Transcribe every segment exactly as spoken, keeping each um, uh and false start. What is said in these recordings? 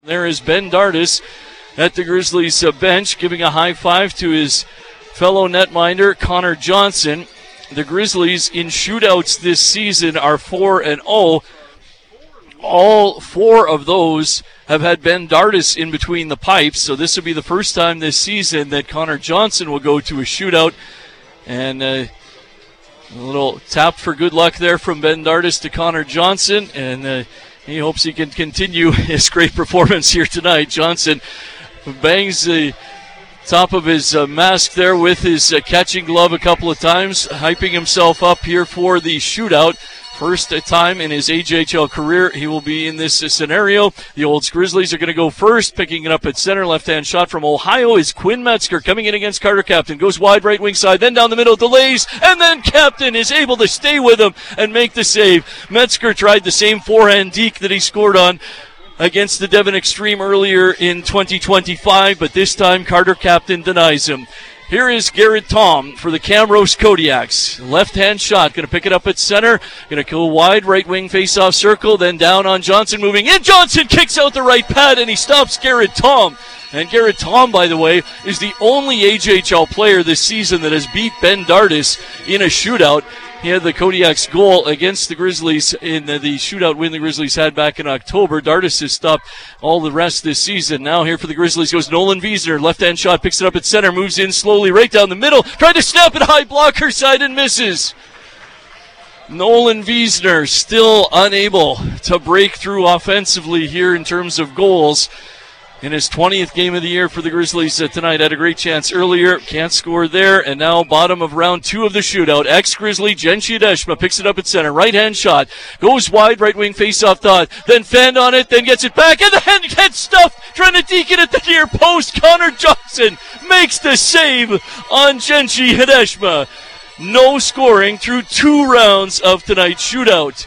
There is Ben Dardis at the Grizzlies uh, bench, giving a high five to his fellow netminder, Connor Johnson. The Grizzlies in shootouts this season are four and oh. All four of those have had Ben Dardis in between the pipes, so this will be the first time this season that Connor Johnson will go to a shootout. And uh, a little tap for good luck there from Ben Dardis to Connor Johnson, and uh, he hopes he can continue his great performance here tonight. Johnson bangs the top of his uh, mask there with his uh, catching glove a couple of times, hyping himself up here for the shootout. First time in his A J H L career he will be in this uh, scenario. The Olds Grizzlies are going to go first, picking it up at center. Left-hand shot from Ohio is Quinn Metzger coming in against Carter Captain. Goes wide right wing side, then down the middle, delays, and then Captain is able to stay with him and make the save. Metzger tried the same forehand deke that he scored on against the Devon Extreme earlier in twenty twenty-five, but this time Carter Captain denies him. Here is Garrett Tom for the Camrose Kodiaks. Left-hand shot, going to pick it up at center. Going to go wide, right wing face-off circle, then down on Johnson, moving in. Johnson kicks out the right pad, and he stops Garrett Tom. And Garrett Tom, by the way, is the only A J H L player this season that has beat Ben Dardis in a shootout. He had the Kodiaks goal against the Grizzlies in the, the shootout win the Grizzlies had back in October. Dardis has stopped all the rest this season. Now here for the Grizzlies goes Nolan Wiesner. Left-hand shot, picks it up at center, moves in slowly right down the middle. Tried to snap it high, blocker side, and misses. Nolan Wiesner still unable to break through offensively here in terms of goals. In his twentieth game of the year for the Grizzlies uh, tonight. Had a great chance earlier. Can't score there. And now bottom of round two of the shootout. Ex-Grizzly Jen Chiadeshma picks it up at center. Right-hand shot. Goes wide. Right wing face-off dot. Then fend on it. Then gets it back. And then gets stuffed. Trying to deke it at the near post. Connor Johnson makes the save on Jen Chiadeshma. No scoring through two rounds of tonight's shootout.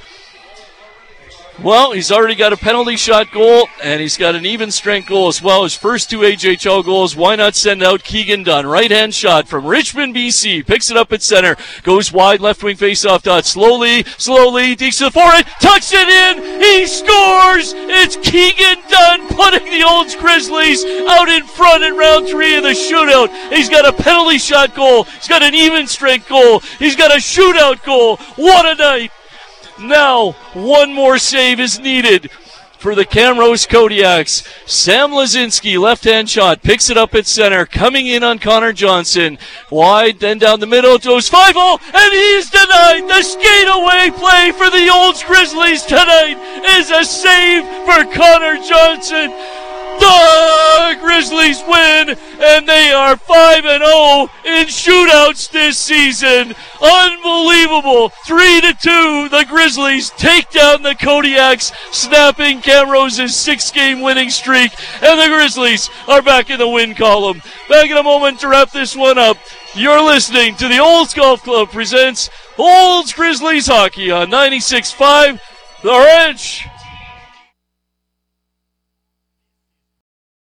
Well, he's already got a penalty shot goal, and he's got an even strength goal as well. His first two A J H L goals, why not send out Keegan Dunn? Right-hand shot from Richmond, B C. Picks it up at center. Goes wide, left wing face-off dot. Slowly, slowly, dekes to the forehead. Tucks it in. He scores. It's Keegan Dunn putting the Olds Grizzlies out in front in round three of the shootout. He's got a penalty shot goal. He's got an even strength goal. He's got a shootout goal. What a night. Now, one more save is needed for the Camrose Kodiaks. Sam Lazinski, left-hand shot, picks it up at center, coming in on Connor Johnson. Wide, then down the middle, goes five oh, and he's denied. The skate-away play for the Olds Grizzlies tonight is a save for Connor Johnson. The Grizzlies win, and they are five and oh in shootouts this season. Unbelievable. three to two, the Grizzlies take down the Kodiaks, snapping Camrose's six-game winning streak, and the Grizzlies are back in the win column. Back in a moment to wrap this one up. You're listening to the Olds Golf Club presents Olds Grizzlies Hockey on ninety-six point five The Wrench.